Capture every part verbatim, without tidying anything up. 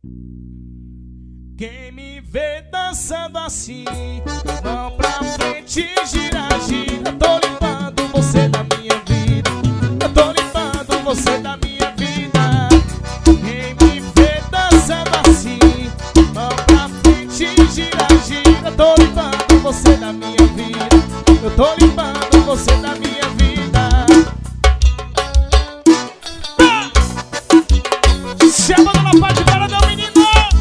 Quem me vê dançando assim, mão pra frente, gira, gira. Tô limpando você da minha vida, eu tô limpando você da minha vida. Quem me vê dançando assim, mão pra frente, gira, gira. Tô limpando você da minha vida, eu tô limpando você da minha vida. Ah! Chamando na parte para do menino,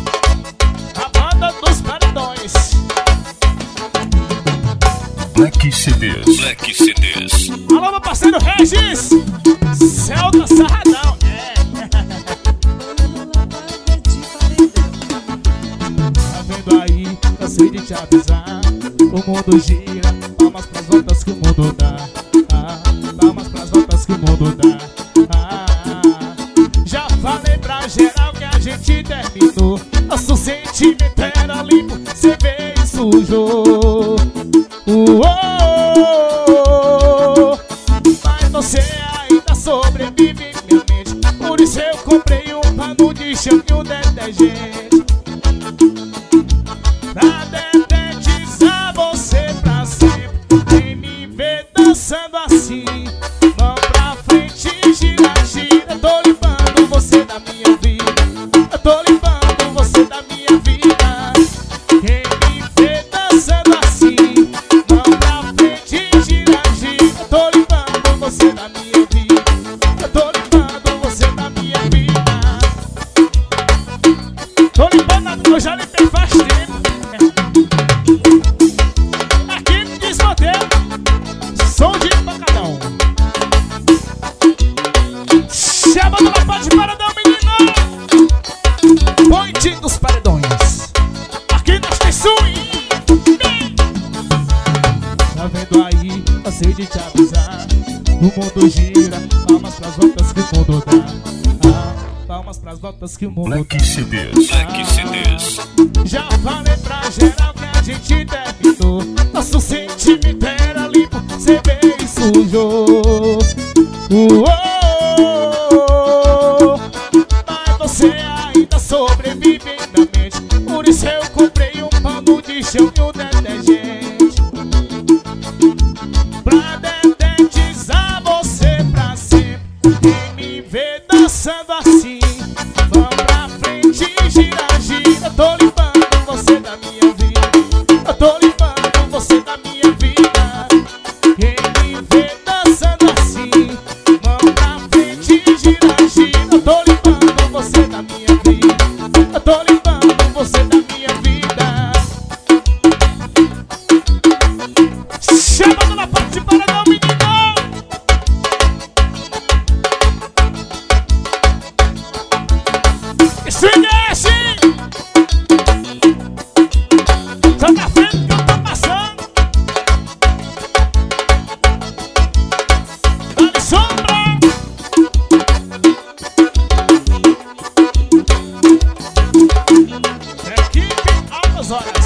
dos paredões. Black C Ds. Black C Ds. Alô, meu parceiro Regis, Celta Sarradão. É. Tá vendo aí? Cansei de te avisar. O mundo gira, palmas pras voltas que o mundo dá. Ah, palmas pras voltas que o mundo dá. Ah, já falei pra geral que a gente terminou. Nosso sentimento era limpo, cê veio e sujou. Uou, mas você ainda sobrevive em minha mente. Por isso eu comprei um pano de chão e um detergente pra detetizar você pra sempre. Quem me vê dançando assim, mão pra frente, gira, gira. Tô limpando você da minha vida, eu tô limpando você da minha vida. Quem me vê dançando assim, mão pra frente, gira, gira. Tô limpando você da minha vida, eu tô limpando você da minha vida. Tô limpando, eu já limpei faz tempo. Aqui no desmotel, som de pancadão. Chamando na parte para dar menino, Ponte dos Paredões. Aqui nós tem swing. Tá vendo aí? Cansei de te avisar. O mundo gira, palmas pras voltas que o mundo dá. Ah, palmas pras voltas que o mundo Black dá. C Ds. Black C Ds. Já falei pra geral que a gente terminou. Nosso sentimento era limpo, cê veio e sujou. Uou, mas você ainda sobrevive em minha mente. Por isso eu comprei um pano de chão e um detergente pra detetizar você pra sempre. Quem me vê dançando assim, mão pra frente, gira, gira. Tô limpando você da minha vida, eu tô limpando você da minha vida. Quem me vê dançando assim, mão pra frente, gira, gira. Eu tô limpando você da minha vida, eu tô limpando você da minha vida. Chamando na parte para dar o menino. Swing é esse? Tá na frente que eu tô passando. Dá-lhe sombra. Equipe Altas Horas.